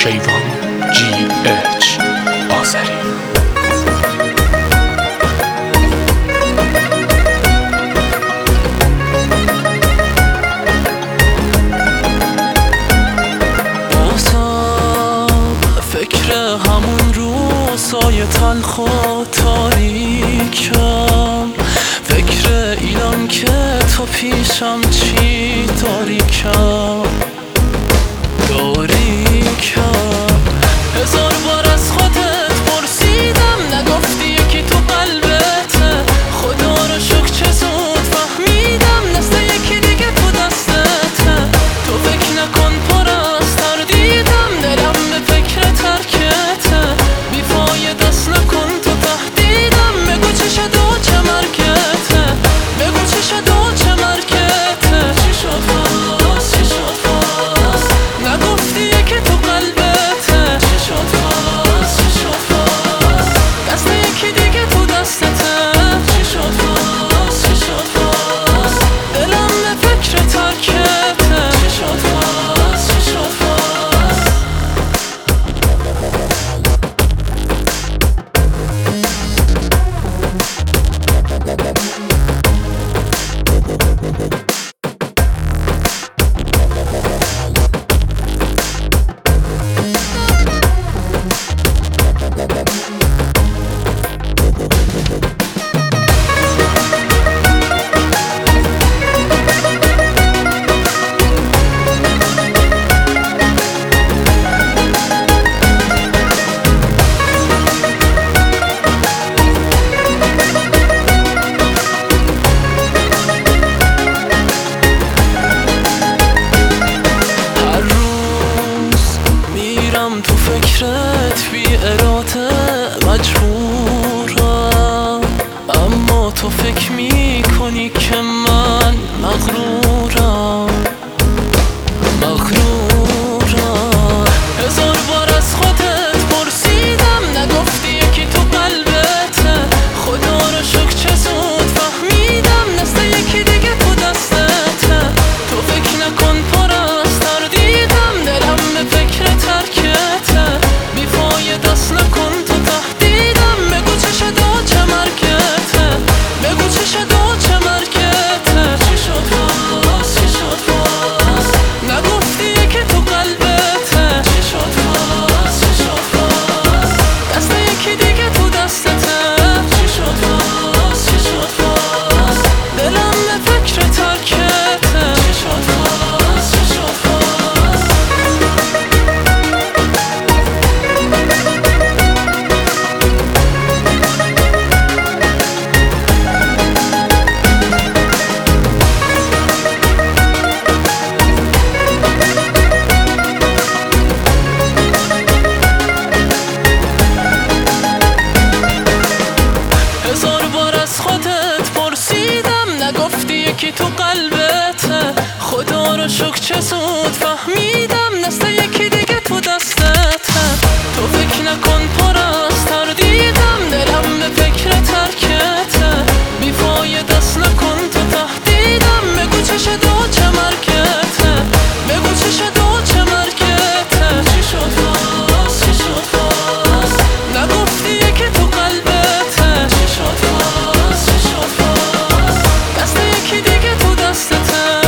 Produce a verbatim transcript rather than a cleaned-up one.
کیوان جی اچ آذری. فکر همون روزای تلخ و تاریکم، فکر اینم که تو پیشم چی داری کم داری کم. هزار بار از خودت پرسیدم نگفتی یکی تو قلبته، خدا رو شکر چه زود فهمیدم نسل یکی دیگه تو دستته. تو فکر نکن پر از تردیدم، دلم به فکر ترکته، بیفای دست نکن تو تهدیدم. بگو چه شد و چه مرگته، بگو چه شد و چه مرگته. چی شد باز چی شد باز نگفتی یکی تو قلبته. چی شد باز چی شد باز دست یکی دیگه تو دستته. چی شد باز چی شد باز دلم به فکر ترکته. چی شد باز چی شد باز تو فکرت بی اراده مجبورم، اما تو فکر میکنی که من مغرورم مغرورم. هزار بار از خودت پرسیدم نگفتی یکی تو قلبته، خدا رو شکر چه زود فهمیدم نسل یکی دیگه تو دستته. تو فکر نکن پر از تردیدم، دلم به فکر ترکته، بیفای دست نکن تو تهدیدم. بگو چه شد و چه مرگته، بگو چه شد و چه مرگته. چی شد باز چی شد باز نگفتی یکی تو قلبته. چی شد باز چی شد باز دست یکی دیگه تو دستته. چی شد باز چی شد باز دلم به فکر ترکته. چی شد باز چی شد باز هزار بار از خودت پرسیدم نگفتی یکی تو قلبته، خدا رو شکر چه زود فهمیدم نسل یکی دیگه تو دستته. تو فکر نکن پر از تردیدم، دلم به فکر ترکته، بیفای دست نکن تو تهدیدم. بگو چه شد و چه مرگته، بگو چه شد و چه مرگته. چی شد باز چی شد باز نگفتی یکی تو قلبته. چی شد باز چی شد باز دست یکی دیگه تو دستته.